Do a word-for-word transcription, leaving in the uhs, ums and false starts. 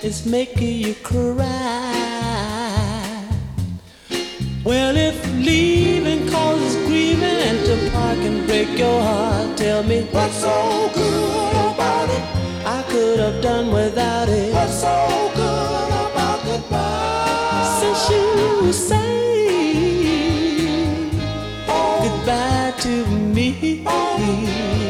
is making you cry. Well, if leaving causes grieving and to part can break your heart, tell me what's so good about it? I could have done without it. What's so good about goodbye? Since you say oh, goodbye to me, oh,